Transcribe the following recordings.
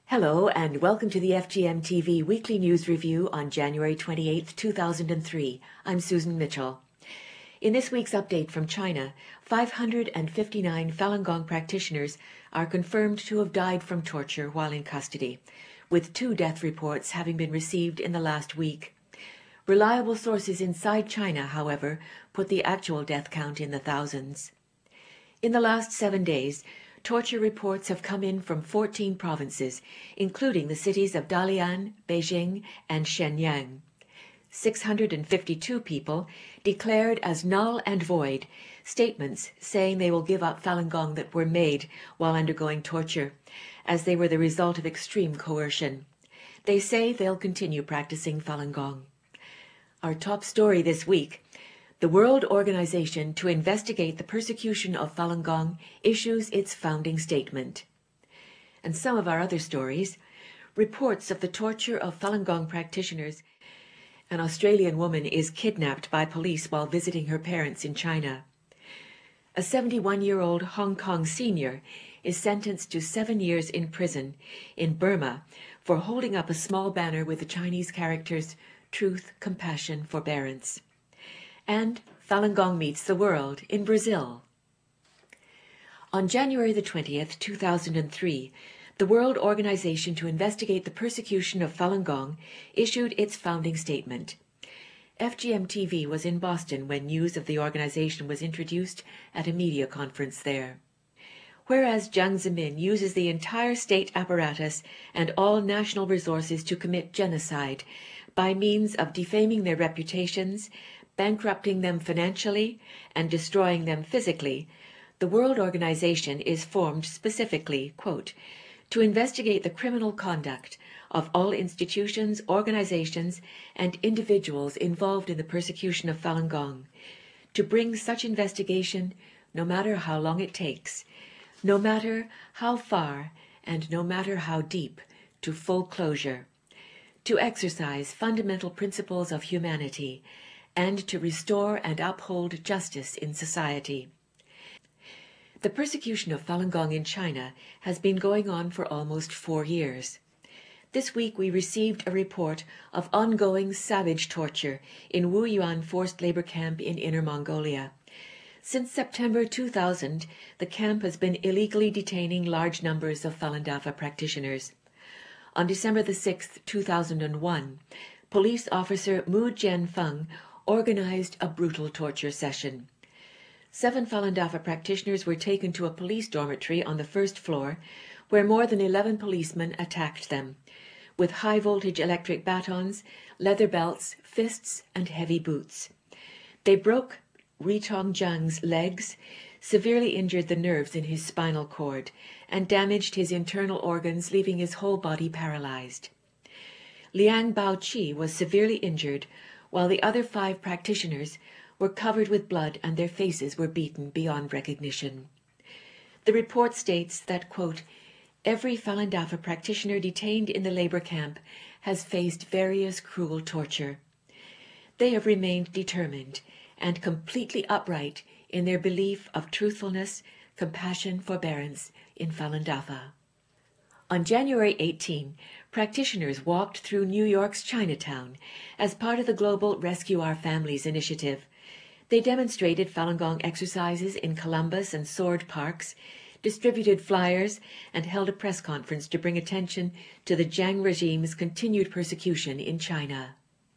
Hello and welcome to the FGM TV Weekly News Review on January 28, 2003. I'm Susan Mitchell. In this week's update from China, 559 Falun Gong practitioners are confirmed to have died from torture while in custody, with 2 death reports having been received in the last week. Reliable sources inside China, however, put the actual death count in the thousands. In the last 7 days, torture reports have come in from 14 provinces, including the cities of Dalian, Beijing, and Shenyang. 652 people declared as null and void statements saying they will give up Falun Gong that were made while undergoing torture, as they were the result of extreme coercion. They say they'll continue practicing Falun Gong. Our top story this week: the World Organization to Investigate the Persecution of Falun Gong issues its founding statement. And some of our other stories: reports of the torture of Falun Gong practitioners. An Australian woman is kidnapped by police while visiting her parents in China. A 71-year-old Hong Kong senior is sentenced to 7 years in prison in Burma for holding up a small banner with the Chinese characters "Truth, Compassion, Forbearance." And Falun Gong meets the world in Brazil. On January the 20th, 2003, the World Organization to Investigate the Persecution of Falun Gong issued its founding statement. FGM TV was in Boston when news of the organization was introduced at a media conference there. Whereas Jiang Zemin uses the entire state apparatus and all national resources to commit genocide by means of defaming their reputations, bankrupting them financially, and destroying them physically, the World Organization is formed specifically, quote, to investigate the criminal conduct of all institutions, organizations, and individuals involved in the persecution of Falun Gong, to bring such investigation, no matter how long it takes, no matter how far, and no matter how deep, to full closure, to exercise fundamental principles of humanity, and to restore and uphold justice in society. The persecution of Falun Gong in China has been going on for almost 4 years. This week we received a report of ongoing savage torture in Wuyuan forced labor camp in Inner Mongolia. Since September 2000, the camp has been illegally detaining large numbers of Falun Dafa practitioners. On December the 6th, 2001, police officer Mu Jianfeng organized a brutal torture session. 7 Falun Dafa practitioners were taken to a police dormitory on the first floor, where more than 11 policemen attacked them, with high-voltage electric batons, leather belts, fists, and heavy boots. They broke Ri Tongjiang's legs, severely injured the nerves in his spinal cord, and damaged his internal organs, leaving his whole body paralyzed. Liang Baoqi was severely injured, while the other 5 practitioners were covered with blood and their faces were beaten beyond recognition. The report states that, quote, every Falun Dafa practitioner detained in the labor camp has faced various cruel torture. They have remained determined and completely upright in their belief of truthfulness, compassion, forbearance in Falun Dafa. On January 18, practitioners walked through New York's Chinatown as part of the global Rescue Our Families initiative. They demonstrated Falun Gong exercises in Columbus and Sword Parks, distributed flyers, and held a press conference to bring attention to the Jiang regime's continued persecution in China.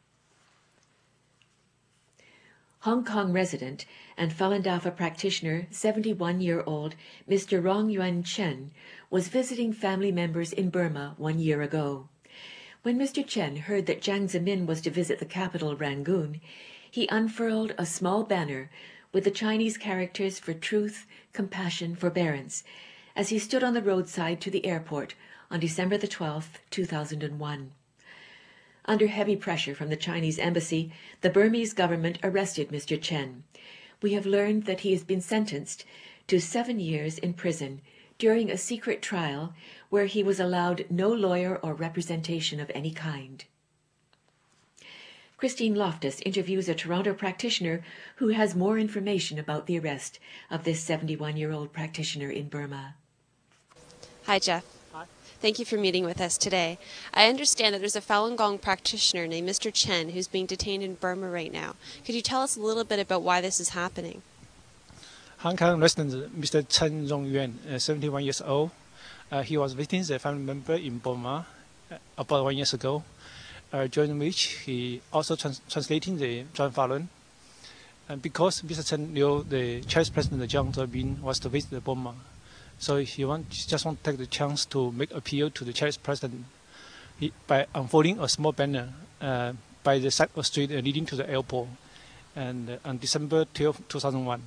Hong Kong resident and Falun Dafa practitioner 71-year-old Mr. Rong Yuan Chen was visiting family members in Burma 1 year ago. When Mr. Chen heard that Jiang Zemin was to visit the capital, Rangoon, he unfurled a small banner with the Chinese characters for truth, compassion, forbearance, as he stood on the roadside to the airport on December the 12th, 2001. Under heavy pressure from the Chinese embassy, the Burmese government arrested Mr. Chen. We have learned that he has been sentenced to 7 years in prison during a secret trial where he was allowed no lawyer or representation of any kind. Christine Loftus interviews a Toronto practitioner who has more information about the arrest of this 71-year-old practitioner in Burma. Hi, Jeff. Hi. Thank you for meeting with us today. I understand that there's a Falun Gong practitioner named Mr. Chen who's being detained in Burma right now. Could you tell us a little bit about why this is happening? Hong Kong resident Mr. Chen Zongyuan, 71 years old. He was visiting the family member in Burma about 1 year ago, during which he also translating the Zhuang Falun. And because Mr. Chen knew the Chinese President Jiang Zemin was to visit Burma, so he just want to take the chance to make appeal to the Chinese President by unfolding a small banner by the side of the street leading to the airport, and on December 12, 2001.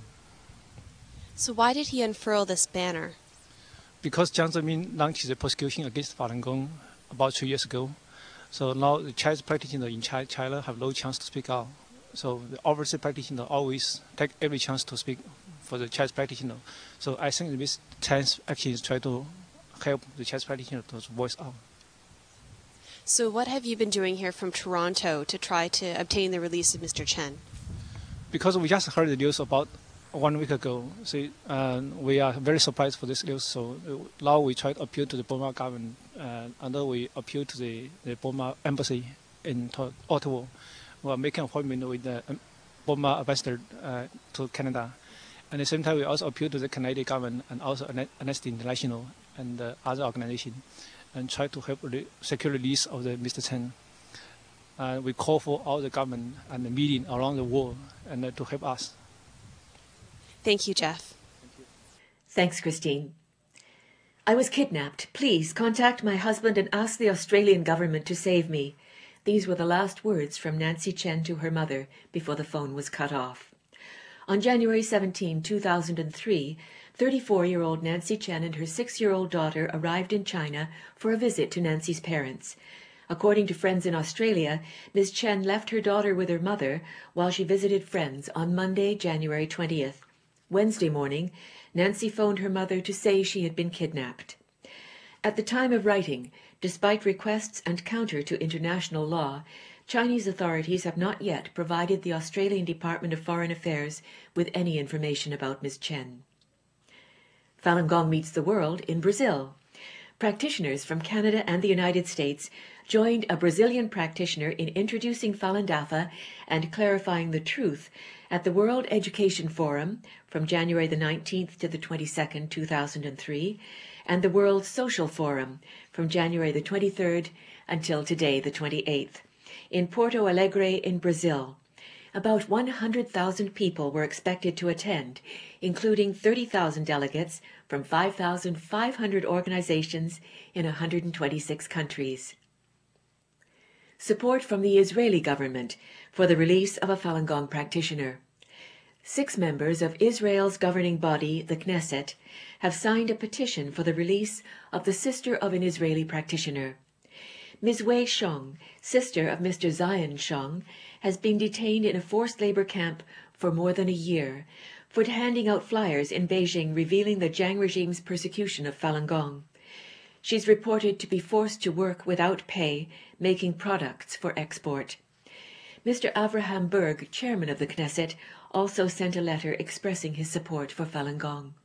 So why did he unfurl this banner? Because Jiang Zemin launched the persecution against Falun Gong about 2 years ago. So now the Chinese practitioners in China have no chance to speak out. So the overseas practitioners always take every chance to speak for the Chinese practitioner. So I think this Chinese actions try to help the Chinese practitioner to voice out. So what have you been doing here from Toronto to try to obtain the release of Mr. Chen? Because we just heard the news about 1 week ago, so we are very surprised for this news. So now we try to appeal to the Burma government, and then we appeal to the Burma embassy in Ottawa. We are making an appointment with the Burma ambassador to Canada. And at the same time, we also appeal to the Canadian government and also Amnesty International and other organizations, and try to help secure release of the Mr. Chen. We call for all the government and the media around the world and to help us. Thank you, Jeff. Thanks, Christine. I was kidnapped. Please contact my husband and ask the Australian government to save me. These were the last words from Nancy Chen to her mother before the phone was cut off. On January 17, 2003, 34-year-old Nancy Chen and her 6-year-old daughter arrived in China for a visit to Nancy's parents. According to friends in Australia, Ms. Chen left her daughter with her mother while she visited friends on Monday, January 20th. Wednesday morning, Nancy phoned her mother to say she had been kidnapped. At the time of writing, despite requests and counter to international law, Chinese authorities have not yet provided the Australian Department of Foreign Affairs with any information about Ms. Chen. Falun Gong meets the world in Brazil. Practitioners from Canada and the United States joined a Brazilian practitioner in introducing Falun Dafa and clarifying the truth at the World Education Forum from January the 19th to the 22nd, 2003, and the World Social Forum from January the 23rd until today, the 28th, in Porto Alegre in Brazil. About 100,000 people were expected to attend, including 30,000 delegates from 5,500 organizations in 126 countries. Support from the Israeli government for the release of a Falun Gong practitioner. 6 members of Israel's governing body, the Knesset, have signed a petition for the release of the sister of an Israeli practitioner. Ms. Wei Shong, sister of Mr. Zion Shong, has been detained in a forced labor camp for more than a year for handing out flyers in Beijing revealing the Jiang regime's persecution of Falun Gong. She's reported to be forced to work without pay, making products for export. Mr. Avraham Berg, chairman of the Knesset, also sent a letter expressing his support for Falun Gong.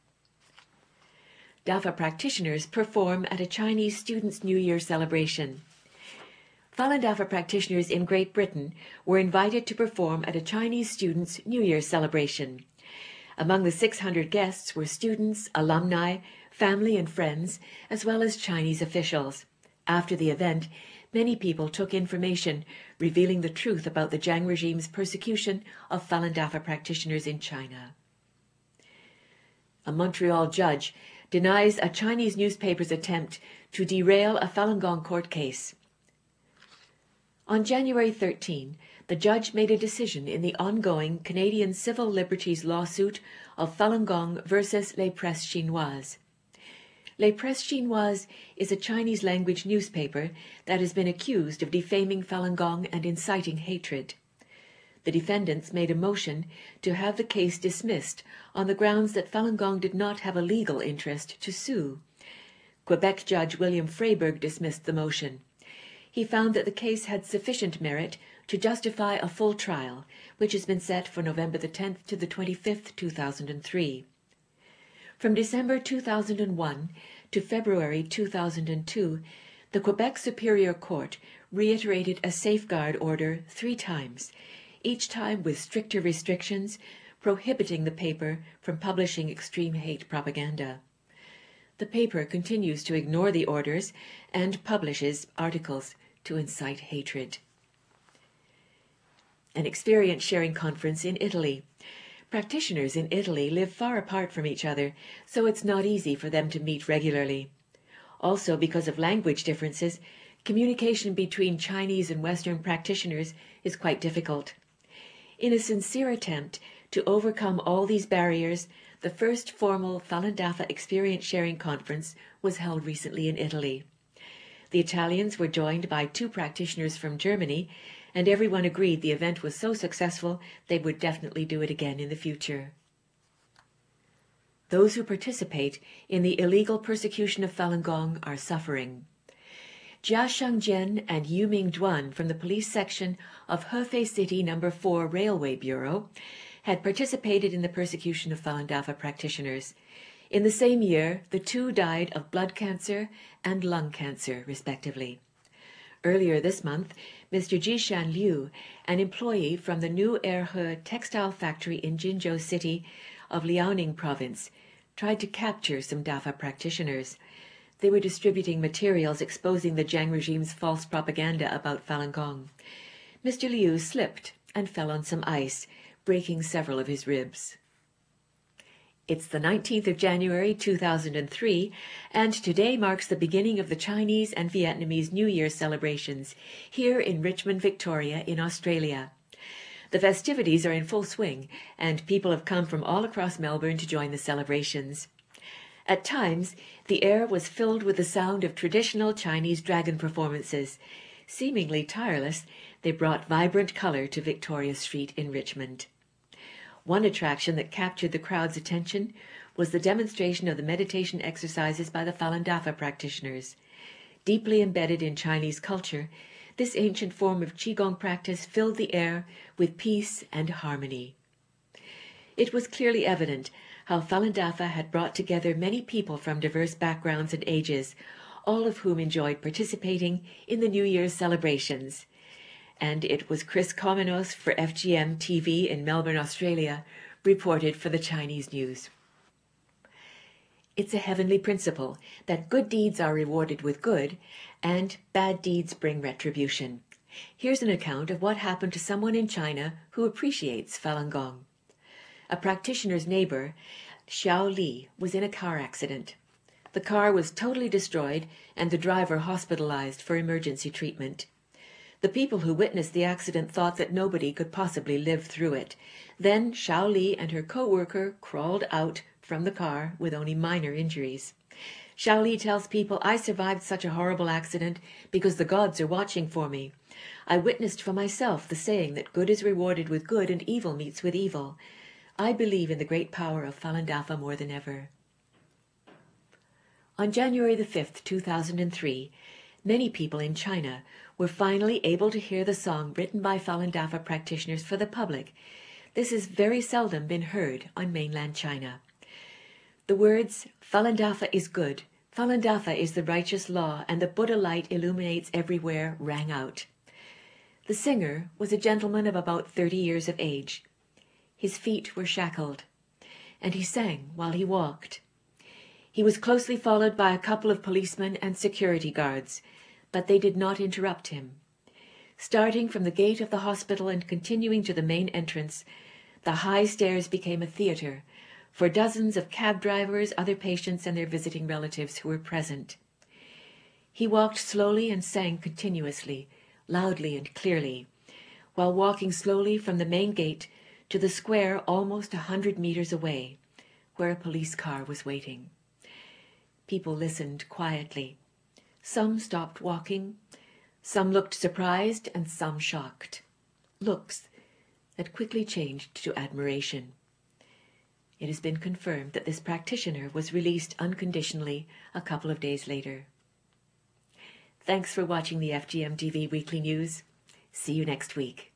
Dafa practitioners perform at a Chinese Students' New Year celebration. Falun Dafa practitioners in Great Britain were invited to perform at a Chinese students' New Year celebration. Among the 600 guests were students, alumni, family and friends, as well as Chinese officials. After the event, many people took information revealing the truth about the Jiang regime's persecution of Falun Dafa practitioners in China. A Montreal judge denies a Chinese newspaper's attempt to derail a Falun Gong court case. On January 13, the judge made a decision in the ongoing Canadian civil liberties lawsuit of Falun Gong versus Les Presse Chinoise. Les Presse Chinoise is a Chinese-language newspaper that has been accused of defaming Falun Gong and inciting hatred. The defendants made a motion to have the case dismissed on the grounds that Falun Gong did not have a legal interest to sue. Quebec Judge William Freyberg dismissed the motion. He found that the case had sufficient merit to justify a full trial, which has been set for November the 10th to the 25th, 2003. From December 2001 to February 2002, the Quebec Superior Court reiterated a safeguard order 3 times, each time with stricter restrictions prohibiting the paper from publishing extreme hate propaganda. The paper continues to ignore the orders and publishes articles to incite hatred. An experience sharing conference in Italy. Practitioners in Italy live far apart from each other, so it's not easy for them to meet regularly. Also, because of language differences, communication between Chinese and Western practitioners is quite difficult. In a sincere attempt to overcome all these barriers, the first formal Falun Dafa experience sharing conference was held recently in Italy. The Italians were joined by 2 practitioners from Germany, and everyone agreed the event was so successful they would definitely do it again in the future. Those who participate in the illegal persecution of Falun Gong are suffering. Jia Shangjian and Yu Mingduan from the police section of Hefei City No. 4 Railway Bureau had participated in the persecution of Falun Dafa practitioners. In the same year, the 2 died of blood cancer and lung cancer, respectively. Earlier this month, Mr. Jishan Liu, an employee from the New Erhe textile factory in Jinzhou City of Liaoning province, tried to capture some Dafa practitioners. They were distributing materials exposing the Jiang regime's false propaganda about Falun Gong. Mr. Liu slipped and fell on some ice, breaking several of his ribs. It's the 19th of January 2003, and today marks the beginning of the Chinese and Vietnamese New Year celebrations here in Richmond, Victoria, in Australia. The festivities are in full swing, and people have come from all across Melbourne to join the celebrations. At times, the air was filled with the sound of traditional Chinese dragon performances. Seemingly tireless, they brought vibrant colour to Victoria Street in Richmond. One attraction that captured the crowd's attention was the demonstration of the meditation exercises by the Falun Dafa practitioners. Deeply embedded in Chinese culture, this ancient form of Qigong practice filled the air with peace and harmony. It was clearly evident how Falun Dafa had brought together many people from diverse backgrounds and ages, all of whom enjoyed participating in the New Year's celebrations. And it was Chris Komenos for FGM TV in Melbourne, Australia, reported for the Chinese news. It's a heavenly principle that good deeds are rewarded with good, and bad deeds bring retribution. Here's an account of what happened to someone in China who appreciates Falun Gong. A practitioner's neighbor, Xiao Li, was in a car accident. The car was totally destroyed and the driver hospitalized for emergency treatment. The people who witnessed the accident thought that nobody could possibly live through it. Then Xiao Li and her co-worker crawled out from the car with only minor injuries. Xiao Li tells people, "I survived such a horrible accident because the gods are watching for me. I witnessed for myself the saying that good is rewarded with good and evil meets with evil. I believe in the great power of Falun Dafa more than ever." On January the 5th, 2003, many people in China were finally able to hear the song written by Falun Dafa practitioners for the public. This has very seldom been heard on mainland China. The words, "Falun Dafa is good, Falun Dafa is the righteous law, and the Buddha light illuminates everywhere," rang out. The singer was a gentleman of about 30 years of age. His feet were shackled, and he sang while he walked. He was closely followed by a couple of policemen and security guards, but they did not interrupt him. Starting from the gate of the hospital and continuing to the main entrance, the high stairs became a theatre for dozens of cab drivers, other patients, and their visiting relatives who were present. He walked slowly and sang continuously, loudly and clearly, while walking slowly from the main gate to the square almost 100 meters away, where a police car was waiting. People listened quietly. Some stopped walking, some looked surprised, and some shocked. Looks that quickly changed to admiration. It has been confirmed that this practitioner was released unconditionally a couple of days later. Thanks for watching the FGM TV Weekly News. See you next week.